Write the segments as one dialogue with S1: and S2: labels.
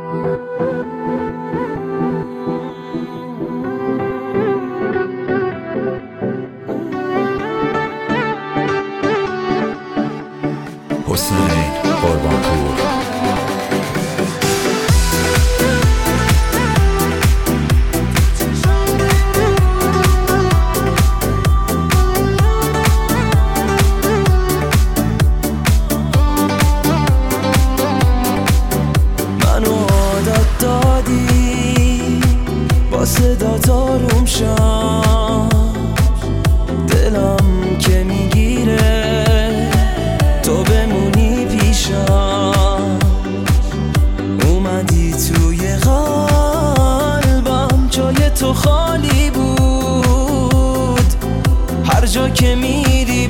S1: حسین قربانپور.
S2: منو عادت دادی با صدات آروم شم، دلم که میگیره تو بمونی پیشم. اومدی توی قلبم، جای تو خالی بود. هر جا که میری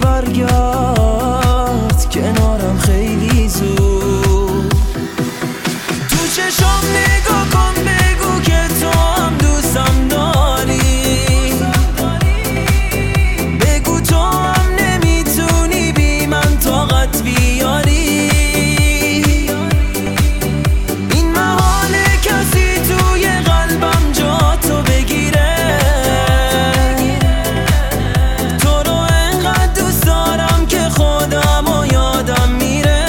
S2: برگرد کنارم خیلی زود. تو چشام نگاه کن، بگو که تو هم دوستم داری. بگو تو هم نمیتونی بی من طاقت بیاری. این محاله کسی توی قلبم جا تو بگیره. تو رو انقدر دوست دارم که خودم و یادم میره.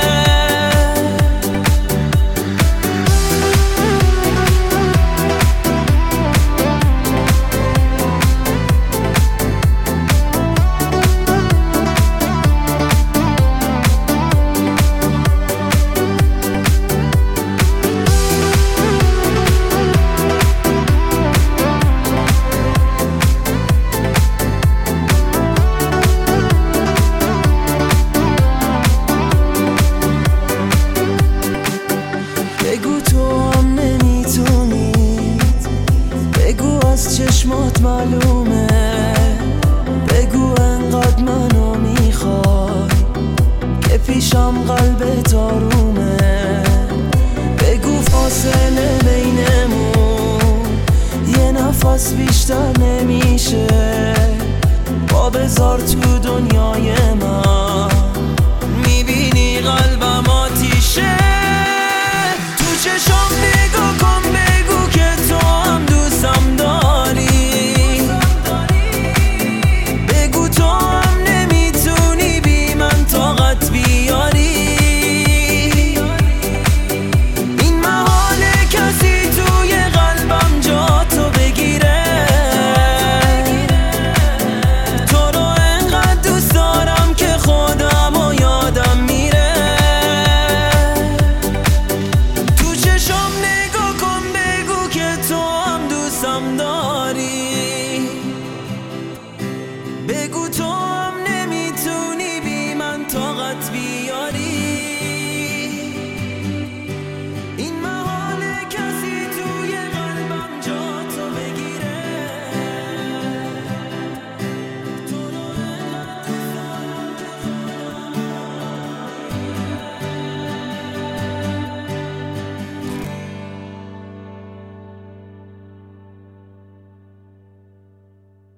S2: بگو تو هم نمیتونی، بگو از چشمات معلومه. بگو انقدر منو میخوای که پیشم قلبت آرومه. بگو فاصله بینمون یه نفس بیشتر نمیشه. با بذار تو دنیای من، میبینی قلبم آتیشه. چشام نگاه کن، بگو که تو هم دوستم داری. بگو تو هم نمیتونی بی من طاقت بیاری. این محاله کسی توی قلبم جا تو بگیره. تو رو انقدر دوست دارم که خودم و یادم میره. داری. بگو تو